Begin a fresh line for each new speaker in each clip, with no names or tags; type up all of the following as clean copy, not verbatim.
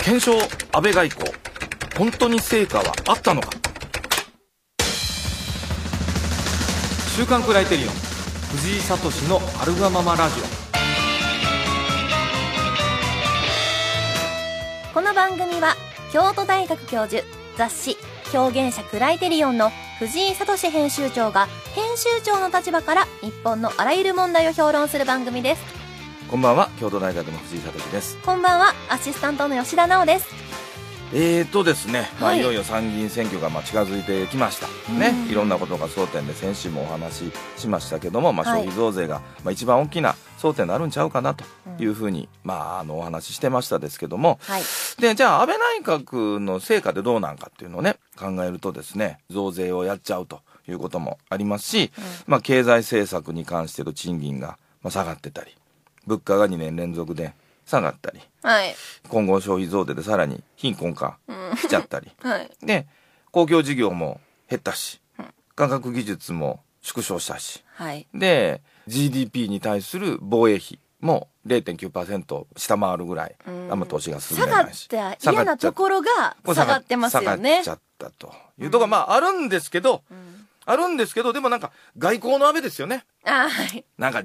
検証安倍外交、本当に成果はあったのか。週刊クライテリオン、藤井聡のあるがままラジ
オ。この番組は京都大学教授、雑誌表現者クライテリオンの藤井聡編集長が編集長の立場から日本のあらゆる問題を評論する番組です。
こんばんは、京都大学の藤井聡です。
こんばんは、アシスタントの吉田直です。
ですね、
はい、
いよいよ参議院選挙が近づいてきましたね。いろんなことが争点で先週もお話ししましたけども、消費増税が一番大きな争点になるんちゃうかなというふうに、お話ししてましたですけども、
はい、
でじゃあ安倍内閣の成果でどうなんかっていうのをね考えるとですね、増税をやっちゃうということもありますし、経済政策に関しての賃金が下がってたり、物価が2年連続で下がったり、
はい、
今後消費増税でさらに貧困化しちゃったり、
はい、
で公共事業も減ったし、科学技術も縮小したし、
はい、
で GDP に対する防衛費も 0.9% 下回るぐらいあんま投資が進んでないし、
下がって嫌なところが下がってますよね。
下がっちゃったというところがあるんですけど、でも外交の安倍ですよね。
はい、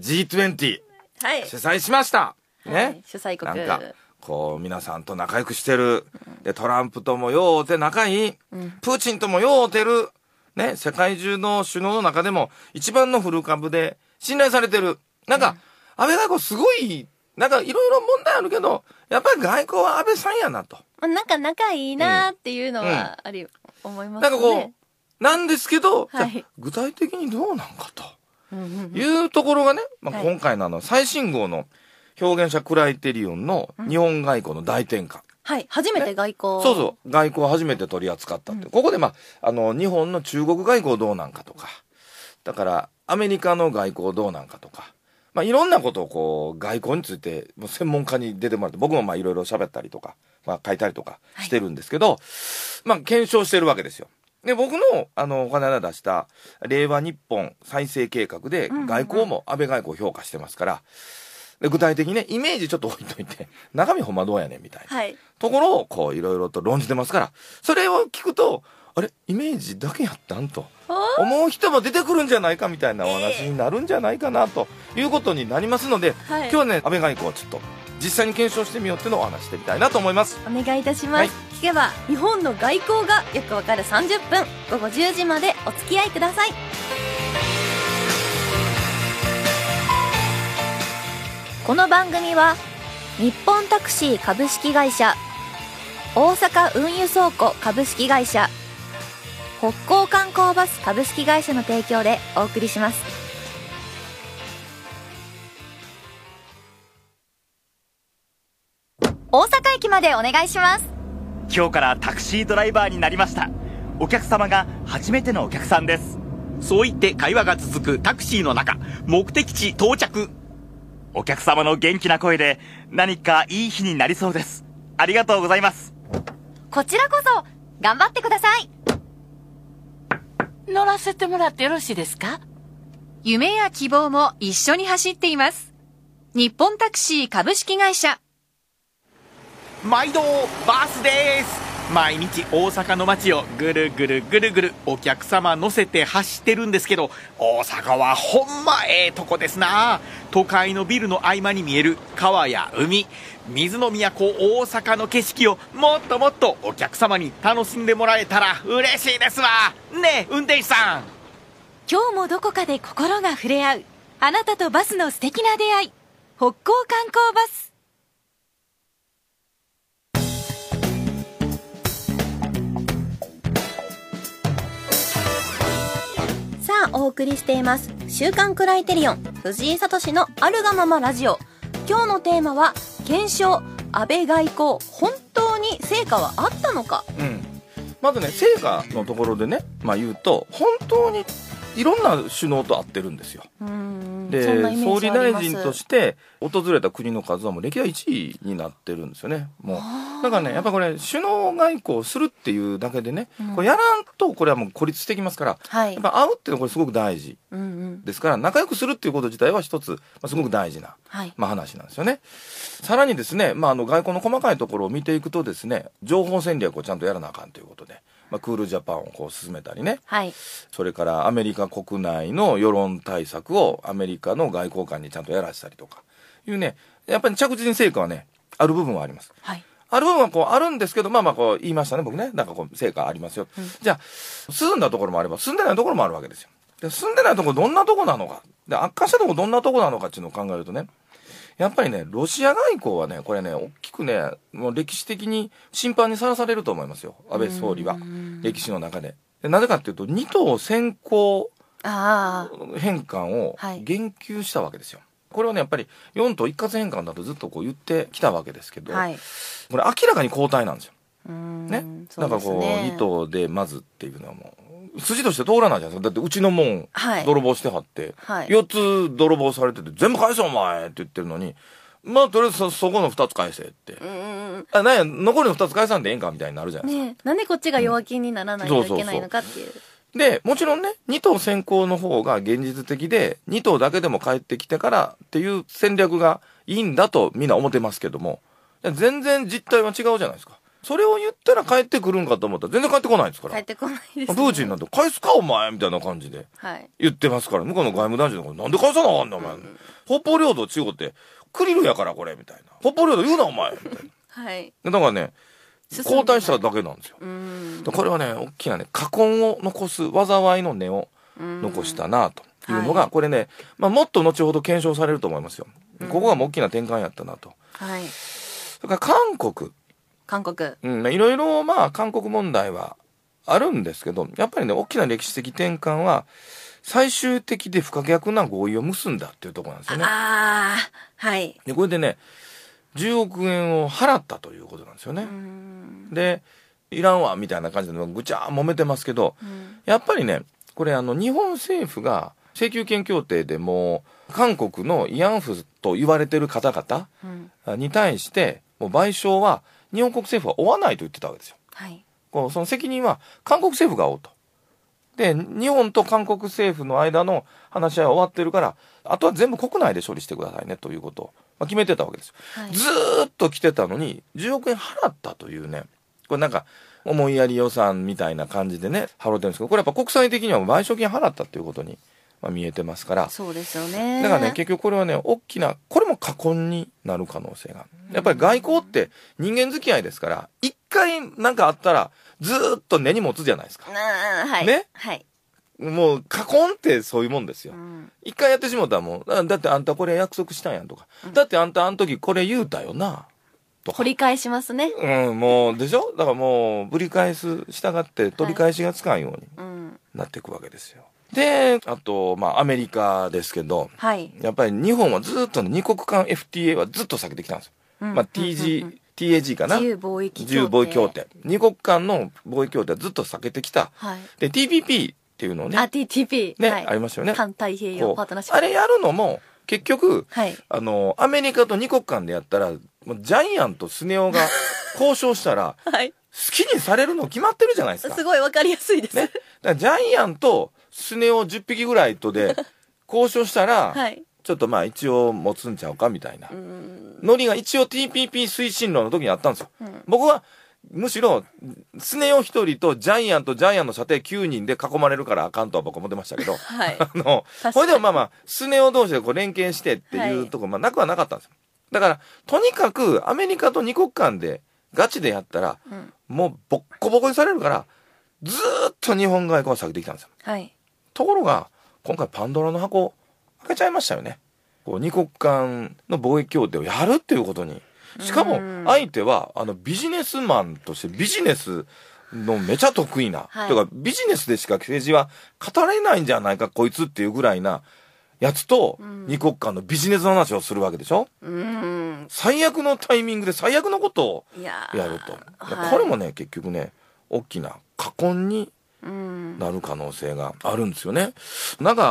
G20、
はい、
主催しましたね、
はい、主催国
皆さんと仲良くしてる。でトランプともようて仲いい、プーチンともようてるね、世界中の首脳の中でも一番の古株で信頼されてる。安倍外交すごいいろいろ問題あるけど、やっぱり外交は安倍さんやなと。
仲いいなっていうのは思いますね。
なんですけど、
はい、
具体的にどうなんかというところがね、今回の最新号の表現者クライテリオンの日本外交の大転換。
はい、初めて外交。
そう外交を初めて取り扱ったって。ここで日本の中国外交どうなんかとか、だからアメリカの外交どうなんかとか、いろんなことを外交について専門家に出てもらって、僕もいろいろ喋ったりとか、書いたりとかしてるんですけど、検証してるわけですよ。で僕のお金で出した令和日本再生計画で外交も安倍外交を評価してますから、で具体的にね、イメージちょっと置いといて、中身ほんまどうやねんみたいな、
はい、
ところをいろいろと論じてますから、それを聞くと、あれイメージだけやったんと思う人も出てくるんじゃないかみたいなお話になるんじゃないかなということになりますので、今日はね、安倍外交をちょっと実際に検証してみようっていうのをお話してみたいなと思います。
お願いいたします。聞けば日本の外交がよくわかる30分、午後10時までお付き合いください。この番組は日本タクシー株式会社、大阪運輸倉庫株式会社、北港観光バス株式会社の提供でお送りします。大阪駅までお願いします。
今日からタクシードライバーになりました。お客様が初めてのお客さんです。
そう言って会話が続くタクシーの中、目的地到着。
お客様の元気な声で何かいい日になりそうです。ありがとうございます。
こちらこそ頑張ってください。
乗らせてもらってよろしいですか？
夢や希望も一緒に走っています。日本タクシー株式会社。
毎度バスです。毎日大阪の街をぐるぐるぐるぐるお客様乗せて走ってるんですけど、大阪はほんまええとこですな。都会のビルの合間に見える川や海、水の都大阪の景色をもっともっとお客様に楽しんでもらえたら嬉しいですわね。運転手さん、
今日もどこかで心が触れ合うあなたとバスの素敵な出会い、北港観光バス。
お送りしています週刊クライテリオン、藤井聡のあるがままラジオ。今日のテーマは検証安倍外交、本当に成果はあったのか。
まずね、成果のところでね、言うと本当にいろんな首脳と会ってるんですよ。 で
そんなイメージあります。
総理大臣として訪れた国の数はもう歴代1位になってるんですよね。もうだからね、やっぱこれ首脳外交するっていうだけでね、これやらんとこれはもう孤立してきますから、
はい
やっぱ会うっていうのはこれすごく大事
うんうん
ですから、仲良くするっていうこと自体は一つ、すごく大事な、
はい
話なんですよね。さらにですね、外交の細かいところを見ていくとですね、情報戦略をちゃんとやらなあかんということで、クールジャパンをこう進めたりね、
はい
それからアメリカ国内の世論対策をアメリカの外交官にちゃんとやらせたりとかいうね、やっぱり着実に成果はね、ある部分はあります。
はい
ある部分はこうあるんですけど、こう言いましたね、僕ね。なんかこう成果ありますよ。じゃあ、進んだところもあれば、進んでないところもあるわけですよ。で、進んでないところどんなところなのか。で、悪化したところどんなところなのかっていうのを考えるとね、やっぱりね、ロシア外交はね、これね、大きくね、もう歴史的に審判にさらされると思いますよ。安倍総理は。歴史の中で。でなぜかっていうと、二党先行
あ
返還を
はい
言及したわけですよ。これはね、やっぱり4党一括返還だとずっとこう言ってきたわけですけど、
あはい
これ明らかに交代なんですよ。ね。
そうです
だからこう、
ね
2党でまずっていうのはもう、筋として通らないじゃないですか。だってうちのもん、
はい
泥棒してはって、
はい
4つ泥棒されてて、全部返せお前って言ってるのに、とりあえずそこの2つ返せって。なんや、残りの2つ返さんでええんかみたいになるじゃないですか。
ねえなんでこっちが弱気にならないといけないのかっていう
で、もちろんね、2党先行の方が現実的で、2党だけでも帰ってきてからっていう戦略がいいんだとみんな思ってますけども、全然実態は違うじゃないですか。それを言ったら帰ってくるんかと思ったら全然帰ってこないですから。
帰ってこないです
プ
ね
ーチンなんて返すかお前みたいな感じで
はい
言ってますから、向こうの外務大臣の方なんで返さなあかんのお前。北方領土中国ってクリルやからこれみたいな。北方領土言うなお前みたいな。
はい
だからね、
進んでない
交代しただけなんですよ。これはね、大きなね、禍根を残す、災いの根を残したなというのが、
はい
これね、もっと後ほど検証されると思いますよ。ここがもう大きな転換やったなと。
はい
それから韓国。
韓国
いろいろ韓国問題はあるんですけど、やっぱりね、大きな歴史的転換は、最終的で不可逆な合意を結んだっていうところなんですよね。
ああはい
で、これでね、10億円を払ったということなんですよね。で、いらんわみたいな感じでぐちゃー揉めてますけど、やっぱりね、これ日本政府が請求権協定でも韓国の慰安婦と言われてる方々に対してもう賠償は日本国政府は負わないと言ってたわけですよ。
はい
その責任は韓国政府が負うと。で、日本と韓国政府の間の話し合いは終わってるから、あとは全部国内で処理してくださいねということを決めてたわけですよ。
はい
ずーっと来てたのに10億円払ったというね、これなんか思いやり予算みたいな感じでね払ってるんですけど、これやっぱ国際的には賠償金払ったということに見えてますから、
そうですよね
だからね、結局これはね、大きな、これも禍根になる可能性が。やっぱり外交って人間付き合いですから、一回なんかあったら、ずーっと根に持つじゃないですか。
はい
ね
はい
もう、禍根ってそういうもんですよ。一回やってしもたらもう、だってあんたこれ約束したんやんとか。だってあんたあの時これ言うたよな。とか
掘。り返しますね
もう、でしょだからもう、ぶり返す、従って取り返しがつかんようになっていくわけですよ。で、あと、アメリカですけど、
はい
やっぱり日本はずっとね、二国間 FTA はずっと避けてきたんですよ。TAG かな、
自由貿易協定
自由貿易協定。二国間の貿易協定はずっと避けてきた。
はい
で、TPP っていうのをね、
あ TTP
ね、
はい
ありますよね。
環太平洋パートナーシップ
あれやるのも、結局、
はい
アメリカと二国間でやったら、もうジャイアンとスネ夫が交渉したら、
はい
好きにされるの決まってるじゃないですか。
すごいわかりやすいです
ね。だからジャイアンとスネ夫10匹ぐらいとで交渉したら、
はい
ちょっと一応持つんちゃうかみたいな。ノリが一応 TPP 推進論の時にあったんですよ。僕は、むしろ、スネ夫一人とジャイアンの射程9人で囲まれるからあかんとは僕は思ってましたけど、
はい
これでもスネ夫同士でこう連携してっていうところ、なくはなかったんですよ。だから、とにかくアメリカと二国間でガチでやったら、もうボッコボコにされるから、ずーっと日本外交は避けてきたんですよ。
はい
ところが、今回パンドラの箱開けちゃいましたよね。こう二国間の貿易協定をやるっていうことに。しかも、相手は、ビジネスマンとしてビジネスのめちゃ得意な。
はい
というか、ビジネスでしか政治は語れないんじゃないか、こいつっていうぐらいなやつと、二国間のビジネスの話をするわけでしょ。最悪のタイミングで最悪のことを
いや
やると。
はい
これもね、結局ね、大きな禍根になる可能性があるんですよね。なんか、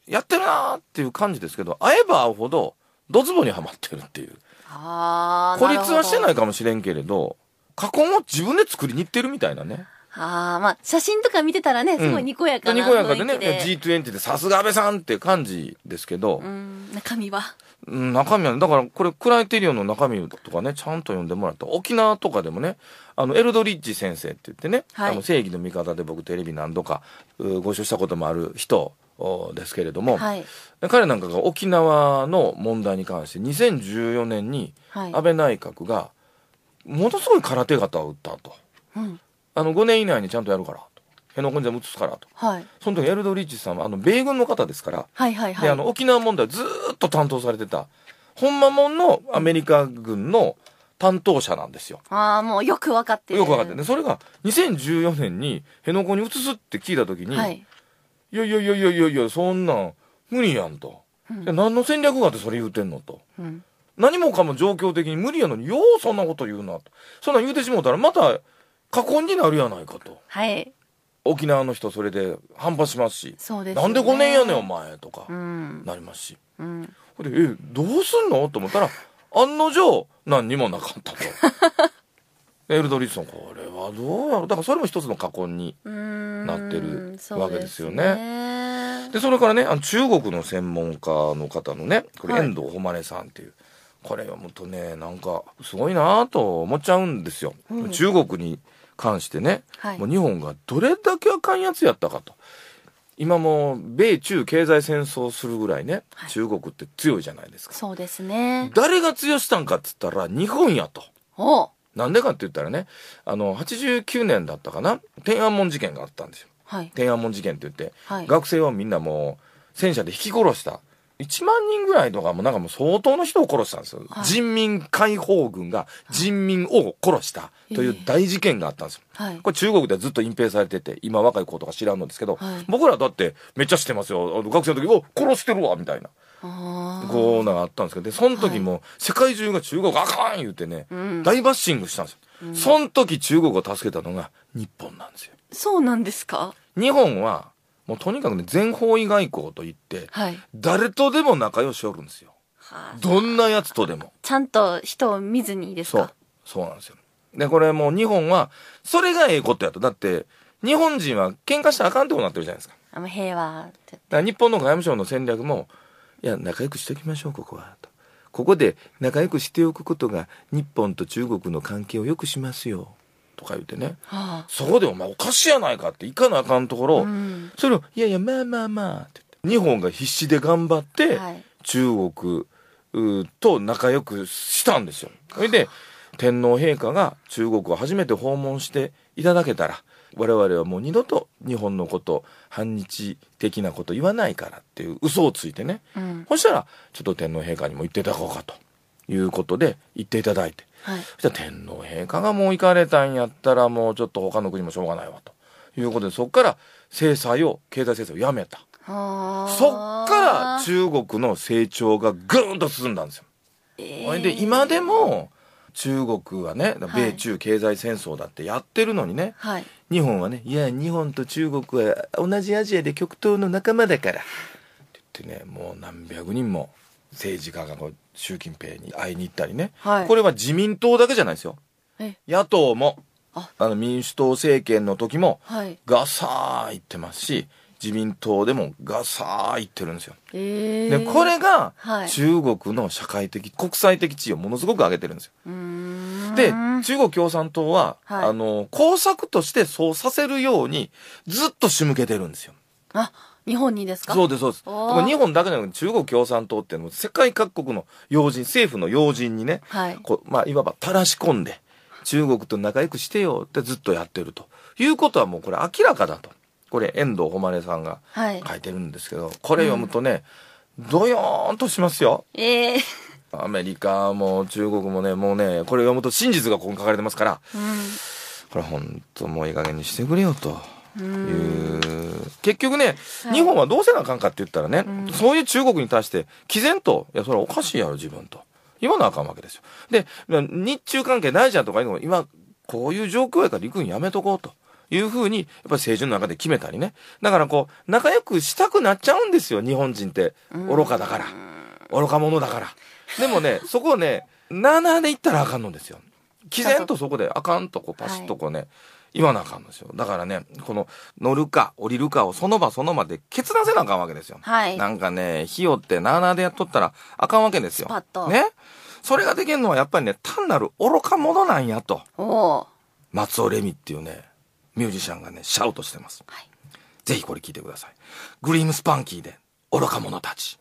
やってるなーっていう感じですけど、会えば会うほどドツボにはまってるっていう。孤立はしてないかもしれんけれど、過去も自分で作りに行ってるみたいなね。
まあ、写真とか見てたらね、すごいにこやかな
にこやかでね、
雰囲気で
G20 でさすが安倍さんって感じですけど、
中身は。
中身はね、だからこれ、クライテリオンの中身とかね、ちゃんと読んでもらった。沖縄とかでもね、エルドリッジ先生って言ってね、
はい、
正義の味方で僕テレビ何度かご一緒したこともある人ですけれども、はい、彼なんかが沖縄の問題に関して2014年に安倍内閣がものすごい空手形を打ったと。5年以内にちゃんとやるからと。辺野古に全部移すからと。はい、その時エルドリッジさんは米軍の方ですから、はいはいはい、で沖縄問題をずーっと担当されてた、ほんまもんのアメリカ軍の担当者なんですよ。
もうよく分かってる。
よく分かってるね。それが2014年に辺野古に移すって聞いた時に、はい、いや、そんなん無理やんと。何の戦略があってそれ言うてんのと。何もかも状況的に無理やのに、ようそんなこと言うなと。そんなん言うてしもうたらまた過去になるやないかと。はい。沖縄の人それで反発しますし、そうですね、なんで5年やねんお前とかなりますし、でどうすんのと思ったら案の定何にもなかったと。エルドリッジさん、これはどうやろう。だからそれも一つの過去になってるわけですよね。でそれからね、中国の専門家の方のね、これ遠藤誉さんっていう、これ読むとね、なんかすごいなと思っちゃうんですよ。中国に関してね、もう日本がどれだけあかんやつやったかと。今も米中経済戦争するぐらいね、中国って強いじゃないですか。
そうですね。
誰が強したんかっつったら日本やと。なんでかって言ったらね、89年だったかな、天安門事件があったんですよ。天安門事件って言って、学生をみんなもう戦車で引き殺した。1万人ぐらいとかもなんかもう相当の人を殺したんですよ。人民解放軍が人民を殺したという大事件があったんですよ。これ中国ではずっと隠蔽されてて、今若い子とか知らんのですけど、僕らだってめっちゃ知ってますよ。学生の時、殺してるわみたいな。こうのがあったんですけど、でその時も世界中が中国あかん言うてね、大バッシングしたんですよ。その時中国を助けたのが日本なんですよ。
そうなんですか。
日本はもうとにかくね、全方位外交といって、誰とでも仲良しおるんですよ。どんなやつとでも。
ちゃんと人を見ずにですか。
そうなんですよ。で、これもう日本は、それがええことやと。だって、日本人は喧嘩したらあかんってことになってるじゃないですか。
平和って。
だから日本の外務省の戦略も、いや、仲良くしておきましょう、ここは。と。ここで仲良くしておくことが、日本と中国の関係を良くしますよ。とか言ってね、そこでお前おかしいやないかっていかなあかんところ、それをいやいやまあって言って日本が必死で頑張って、中国と仲良くしたんですよ。それで天皇陛下が中国を初めて訪問していただけたら、我々はもう二度と日本のこと反日的なこと言わないからっていう嘘をついてね、そしたらちょっと天皇陛下にも言っていただこうかということで言っていただいて、そしたら天皇陛下がもう行かれたんやったらもうちょっと他の国もしょうがないわということで、そっから経済制裁をやめた。そっから中国の成長がぐーんと進んだんですよ。で今でも中国はね、米中経済戦争だってやってるのにね、日本はね、いや日本と中国は同じアジアで極東の仲間だからって言ってね、もう何百人も政治家が習近平に会いに行ったりね、これは自民党だけじゃないですよ。野党も民主党政権の時もガサー言ってますし、自民党でもガサー言ってるんですよ。でこれが中国の社会的国際的地位をものすごく上げてるんですよ。で中国共産党は、工作としてそうさせるようにずっと仕向けてるんですよ。
日本にですか。
そうです。日本だけじゃなくて中国共産党っていうのも世界各国の要人、政府の要人にね、いわば垂らし込んで中国と仲良くしてよってずっとやってるということはもうこれ明らかだと。これ遠藤誉さんが書いてるんですけど、これ読むとね、ドヨーンとしますよ。アメリカも中国もね、もうね、これ読むと真実がここに書かれてますから、これ本当もういい加減にしてくれよという結局ね、日本はどうせなあかんかって言ったらね、そういう中国に対して毅然と、いやそれはおかしいやろ自分と言わなあかんわけですよ。で日中関係ないじゃんとかいうのも今こういう状況やから陸軍やめとこうというふうに、やっぱり政治の中で決めたりね。だからこう、仲良くしたくなっちゃうんですよ、日本人って。愚かだから。愚か者だから。でもね、そこをね、7で言ったらあかんのですよ。毅然とそこであかんとこうパシッとこうね、言わなあかんのですよ。だからね、この乗るか降りるかをその場その場で決断せなあかんわけですよ。
はい。
なんかね、費用って7でやっとったらあかんわけですよ。
スパッと。
ね。それができるのはやっぱりね、単なる愚か者なんやと。
おー。
松尾レミっていうね、ミュージシャンがね、シャウトしてます。
はい。
ぜひこれ聞いてください。グリームスパンキーで愚か者たち。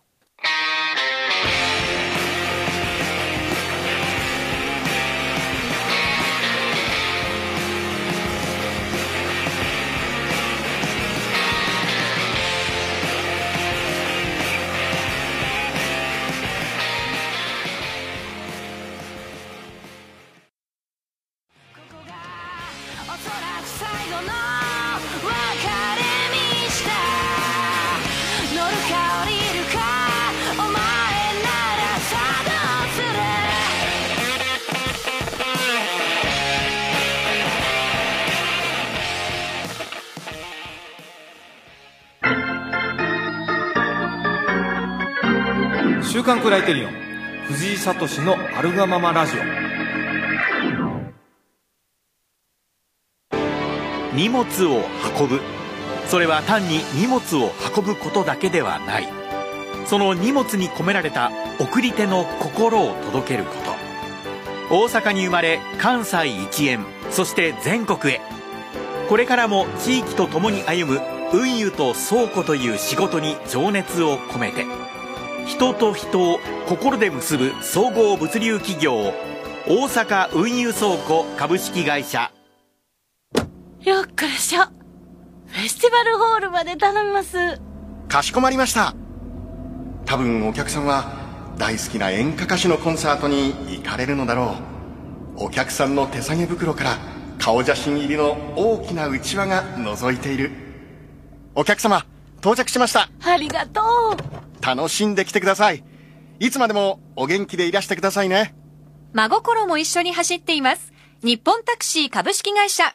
週刊クライテリオン藤井聡のアルガママラジオ。
荷物を運ぶ、それは単に荷物を運ぶことだけではない。その荷物に込められた送り手の心を届けること。大阪に生まれ関西一円、そして全国へ。これからも地域とともに歩む運輸と倉庫という仕事に情熱を込めて、人と人を心で結ぶ総合物流企業、大阪運輸倉庫株式会社。
よっこらしょ。フェスティバルホールまで頼みます。
かしこまりました。多分お客さんは大好きな演歌歌手のコンサートに行かれるのだろう。お客さんの手提げ袋から顔写真入りの大きなうちわが覗いている。お客様到着しました。
ありがとう。
楽しんできてください。いつまでもお元気でいらしてくださいね。
真心も一緒に走っています。日本タクシー株式会社。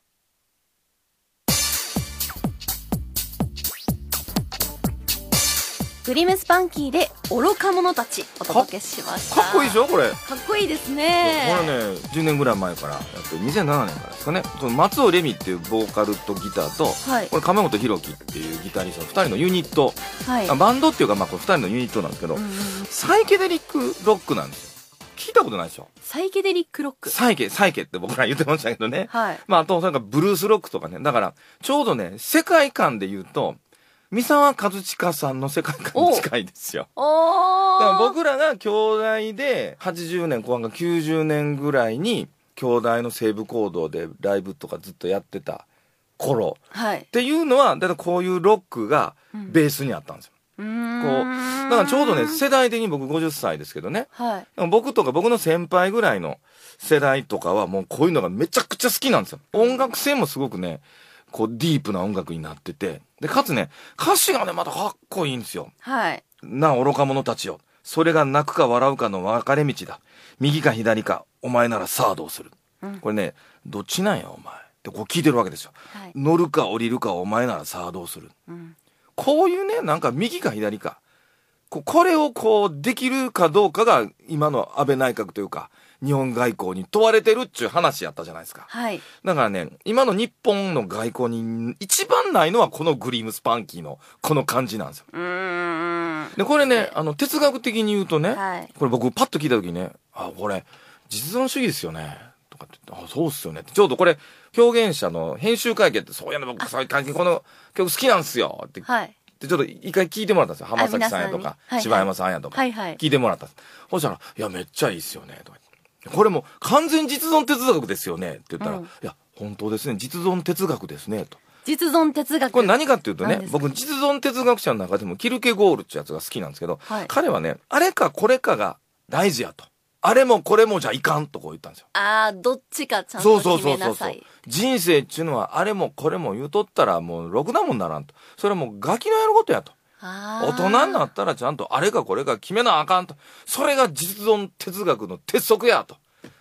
グリムスパンキーで愚か者たちお届けしました。
かっこいいでしょこれ。
かっこいいですね。
これね、10年ぐらい前からやって2007年からですかね。その松尾レミっていうボーカルとギターと、
はい、
これ亀本弘樹っていうギタリストの2人のユニット、
はい、
バンドっていうかまあこれ2人のユニットなんですけど、サイケデリックロックなんですよ。聞いたことないでしょ。
サイケデリックロック。
サイケって僕ら言ってましたけどね。
はい。
まああとそれからブルースロックとかね。だからちょうどね、世界観で言うと三沢和親さんの世界観に近いですよ。
おー。
だから僕らが兄弟で80年後半か90年ぐらいに兄弟の西部行動でライブとかずっとやってた頃、
はい、
っていうのはだからこういうロックがベースにあったんですよ。こうだからちょうどね世代的に僕50歳ですけどね、
はい、
僕とか僕の先輩ぐらいの世代とかはもうこういうのがめちゃくちゃ好きなんですよ。音楽性もすごくねこうディープな音楽になってて、でかつね歌詞がねまたかっこいいんですよ。
はい。
なあ愚か者たちよ、それが泣くか笑うかの分かれ道だ、右か左かお前ならさあどうする、これねどっちなんやお前ってこう聞いてるわけですよ、はい、乗るか降りるかお前ならさあどうする、こういうねなんか右か左かこれをこうできるかどうかが今の安倍内閣というか日本外交に問われてるっちゅう話やったじゃないですか。
はい。
だからね、今の日本の外交に一番ないのはこのグリームスパンキーのこの感じなんですよ。で、これね、哲学的に言うとね、はい、これ僕パッと聞いた時ね、あ、これ実存主義ですよね。とかって言って、あ、そうっすよねって。ちょうどこれ表現者の編集会見ってそうやね僕最近この曲好きなんすよって。はい。でちょっと一回聞いてもらったんですよ。浜崎さんやとか、柴山さんやとか、聞いてもらったんです。そしたら、いや、めっちゃいいっすよね。とかこれも完全実存哲学ですよねって言ったら、いや、本当ですね。実存哲学ですね。と。
実存哲学。
これ何かっていうとね、僕実存哲学者の中でもキルケゴールってやつが好きなんですけど、彼はね、あれかこれかが大事やと。あれもこれもじゃいかんとこう言ったんですよ。
ああ、どっちかちゃんと決めなさい。
人生っていうのはあれもこれも言うとったらもうろくなもんならんと。それはもうガキのやることやと。大人になったらちゃんとあれかこれか決めなあかんと。それが実存哲学の鉄則やと。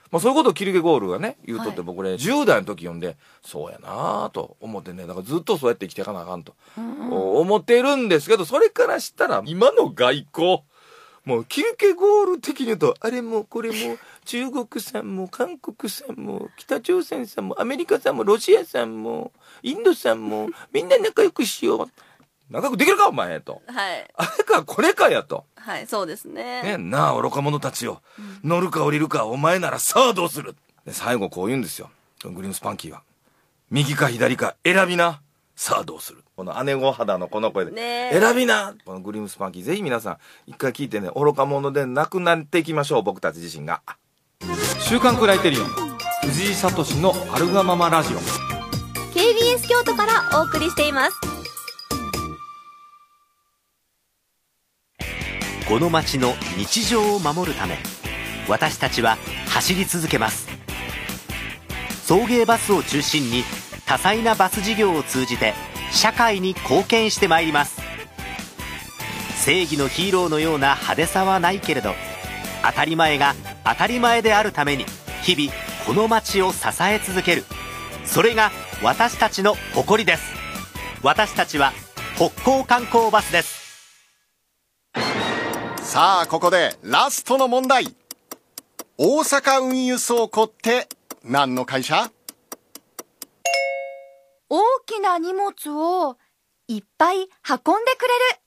まあそういうことをキルケゴールがね、言うとって僕ね、10代の時読んで、そうやなぁと思ってね、だからずっとそうやって生きていかなあかんと、思ってるんですけど、それからしたら、今の外交、もうキルケゴール的に言うと、あれもこれも、中国産も韓国産も、北朝鮮産も、アメリカ産も、ロシア産も、インド産も、みんな仲良くしよう。仲良くできるかお前と。
はい。
あれかこれかやと。
はい、そうですね。
ね、なあ愚か者たちよ、乗るか降りるかお前ならさあどうする。で最後こう言うんですよ、グリーンスパンキーは。右か左か選びな、さあどうする。この姉御肌のこの声で、選びな。このグリーンスパンキーぜひ皆さん一回聞いてね、愚か者でなくなっていきましょう、僕たち自身が。週刊クライテリオン藤井聡のアルガママラジオ
KBS 京都からお送りしています。
この街の日常を守るため、私たちは走り続けます。送迎バスを中心に多彩なバス事業を通じて社会に貢献してまいります。正義のヒーローのような派手さはないけれど、当たり前が当たり前であるために日々この街を支え続ける、それが私たちの誇りです。私たちは北港観光バスです。
さあここでラストの問題。大阪運輸倉庫って何の会社？
大きな荷物をいっぱい運んでくれる。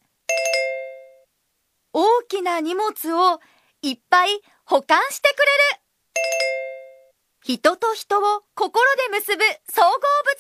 大きな荷物をいっぱい保管してくれる。人と人を心で結ぶ総合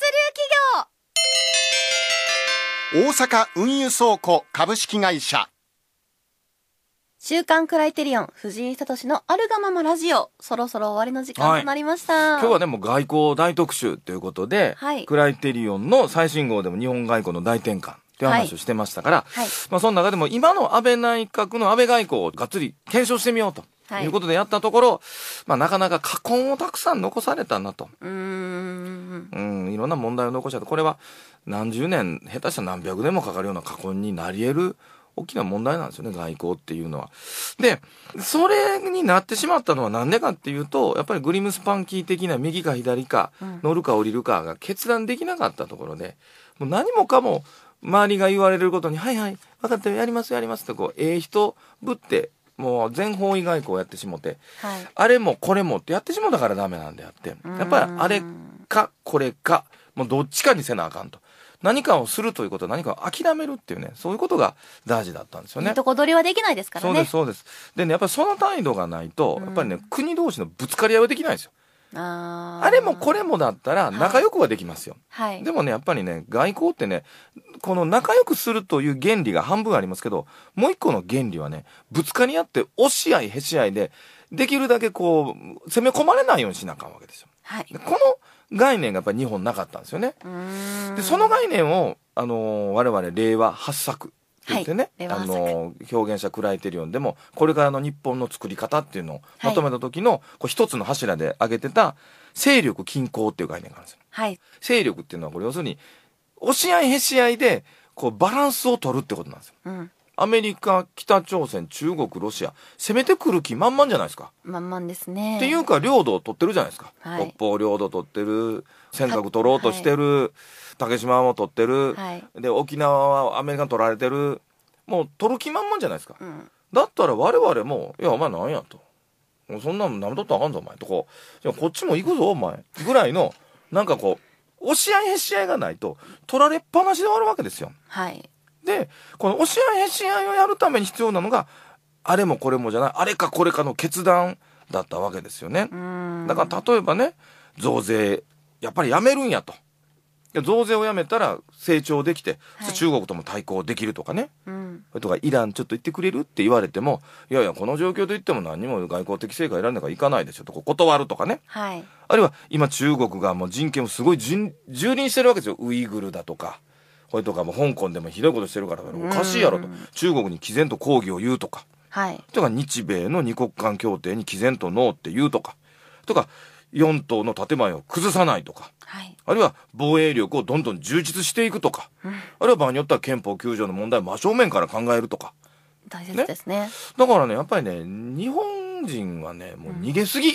物流企業。
大阪運輸倉庫株式会社。
週刊クライテリオン藤井聡のあるがままラジオ、そろそろ終わりの時間となりました。
今日はでも外交大特集ということで、クライテリオンの最新号でも日本外交の大転換っていう話をしてましたから、まあその中でも今の安倍内閣の安倍外交をがっつり検証してみようということでやったところ、まあなかなか禍根をたくさん残されたなと。いろんな問題を残しちゃって、これは何十年、下手したら何百年もかかるような禍根になり得る大きな問題なんですよね、外交っていうのは。で、それになってしまったのはなんでかっていうと、やっぱりグリムスパンキー的な右か左か、乗るか降りるかが決断できなかったところで、もう何もかも周りが言われることに、はいはい、分かったよ、やりますやりますってこう、人ぶって、もう全方位外交をやってしもて、あれもこれもってやってしもたからダメなんであって、やっぱりあれかこれか、もうどっちかにせなあかんと。何かをするということは何かを諦めるっていうね、そういうことが大事だったんですよね。
いいとこ取りはできないですからね。
そうですそうです。でね、やっぱりその態度がないと、やっぱりね、国同士のぶつかり合いはできないんですよ。あれもこれもだったら仲良くはできますよ。でもね、やっぱりね、外交ってね、この仲良くするという原理が半分ありますけど、もう一個の原理はね、ぶつかり合って押し合いへし合いで、できるだけこう、攻め込まれないようにしなあかんわけですよ。この概念がやっぱり日本なかったんですよね。で、その概念を、我々令和8作って言ってね、表現者クライテリオンでも、これからの日本の作り方っていうのをまとめた時の、こう一つの柱で挙げてた、勢力均衡っていう概念があるんですよ。勢力っていうのは、これ要するに、押し合いへし合いで、こうバランスを取るってことなんですよ。アメリカ、北朝鮮、中国、ロシア、攻めてくる気満々じゃないですか。
満々ですね。
っていうか、領土を取ってるじゃないですか。北方領土取ってる、尖閣取ろうとしてる、竹島も取ってる、で、沖縄はアメリカに取られてる、もう取る気満々じゃないですか。だったら我々も、いや、お前なんやと。もうそんなの舐めとったらあかんぞ、お前。とこう、いや、こっちも行くぞ、お前。ぐらいの、なんかこう、押し合いへし合いがないと、取られっぱなしで終わるわけですよ。で、この押し合いへし合いをやるために必要なのが、あれもこれもじゃない、あれかこれかの決断だったわけですよね。だから例えばね、増税、やっぱりやめるんやと。増税をやめたら成長できて、中国とも対抗できるとかね。それとかイランちょっと行ってくれるって言われても、いやいや、この状況と言っても何にも外交的成果得られないから行かないでしょと断るとかね。あるいは今中国がもう人権をすごい蹂躙してるわけですよ。ウイグルだとか。これとかも香港でもひどいことしてるからおかしいやろと。中国に毅然と抗議を言うとか。とか日米の二国間協定に毅然とノーって言うとか。とか、4島の建前を崩さないとか。あるいは防衛力をどんどん充実していくとか。あるいは場合によっては憲法9条の問題を真正面から考えるとか。
大切ですね。
だからね、やっぱりね、日本人はね、もう逃げすぎ。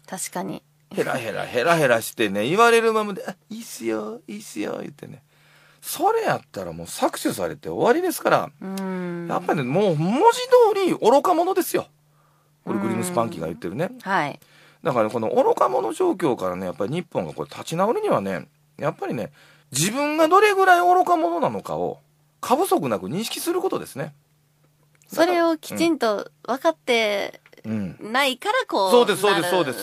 確かに。
ヘラヘラしてね、言われるままで、いいっすよ、言ってね。それやったらもう搾取されて終わりですから、やっぱりね、もう文字通り愚か者ですよ。これグリムスパンキーが言ってるね。
はい。
だからこの愚か者状況からね、やっぱり日本がこれ立ち直るにはね、やっぱりね、自分がどれぐらい愚か者なのかを過不足なく認識することですね。
それをきちんと分かってないからこう、
そうです。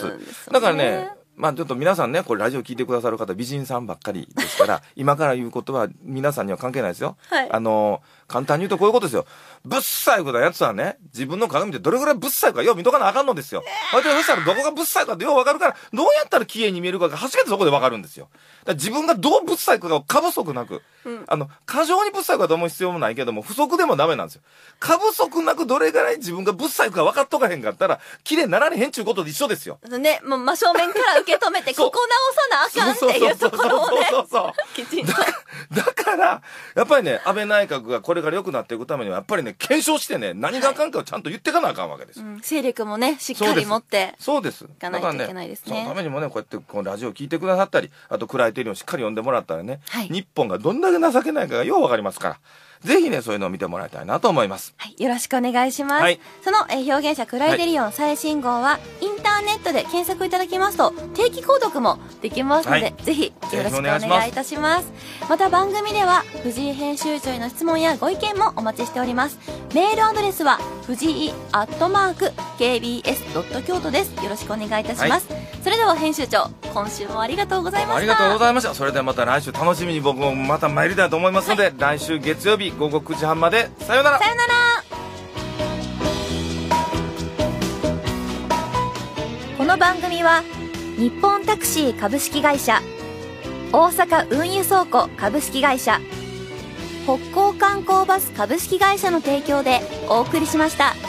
だからね、まあちょっと皆さんね、これラジオ聞いてくださる方美人さんばっかりですから今から言うことは皆さんには関係ないですよ。
はい、
簡単に言うとこういうことですよ。ぶっさいことやつはね、自分の鏡でどれぐらいぶっさいかよう見とかなあかんのですよ。そしたらどこがぶっさいかってよう分かるから、どうやったら綺麗に見えるかが初めてそこで分かるんですよ。だから自分がどうぶっさいかを過不足なく、過剰にぶっさいかと思う必要もないけども、不足でもダメなんですよ。過不足なくどれぐらい自分がぶっさいか分かっとかへんかったら、綺麗になられへんちゅうことで一緒ですよ。
ね、もう真正面から受け止めて、ここ直さなあかんっていうところをね、きちんと。
だから、やっぱりね、安倍内閣がこれから良くなっていくためには、やっぱりね、検証してね、何があかんかをちゃんと言っていかなあかんわけですよ。
勢力もね、しっかり持って。
そうです。
いかないといけないですね。
そのためにもね、こうやってこのラジオを聞いてくださったり、あと暗いテレビをしっかり読んでもらったらね、日本がどんだけ情けないかがようわかりますから、ぜひね、そういうのを見てもらいたいなと思います。
はい、よろしくお願いします。はい、その、表現者クライデリオン最新号は、インターネットで検索いただきますと、定期購読もできますので、ぜひよろしくお願いいたします。また番組では、藤井編集長への質問やご意見もお待ちしております。メールアドレスは、藤井@kbs.京都です。よろしくお願いいたします。それでは編集長、今週もありがとうございました。
ありがとうございました。それではまた来週楽しみに僕もまた参りたいと思いますので、来週月曜日午後9時半までさようなら。
さようなら。
この番組は日本タクシー株式会社、大阪運輸倉庫株式会社、北港観光バス株式会社の提供でお送りしました。